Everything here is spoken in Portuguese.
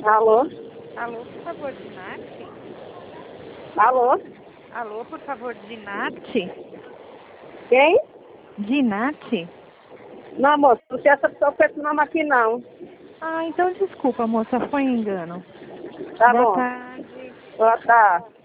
Alô? Alô, por favor, Dinarte? Alô? Alô, por favor, Dinarte? Quem? Dinarte? Não, moço, não tem essa pessoa com esse nome aqui, não. Ah, então desculpa, moça, foi engano. Tá Boa bom. tarde. Boa tarde.